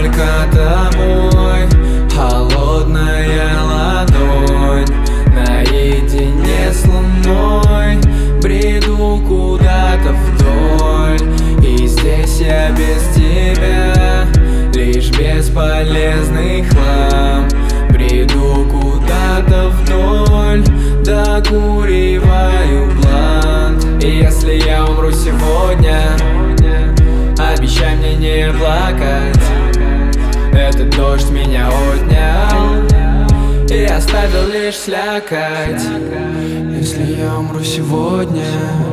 только тобой. Холодная ладонь наедине с луной. Бреду куда-то вдоль, и здесь я без тебя, лишь бесполезный хлам. Бреду куда-то вдоль, докуриваю блант. И если я умру сегодня, обещай мне не плакать. Этот дождь меня отнял и оставил лишь слякоть. Если я умру сегодня,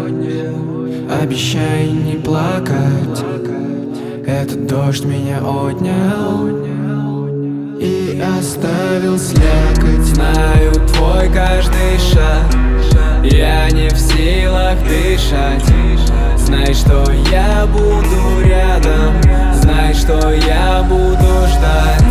обещай не плакать. Этот дождь меня отнял и оставил слякоть. Знаю твой каждый шаг, я не в силах дышать. Знай, что я буду рядом, знай, что я буду ждать.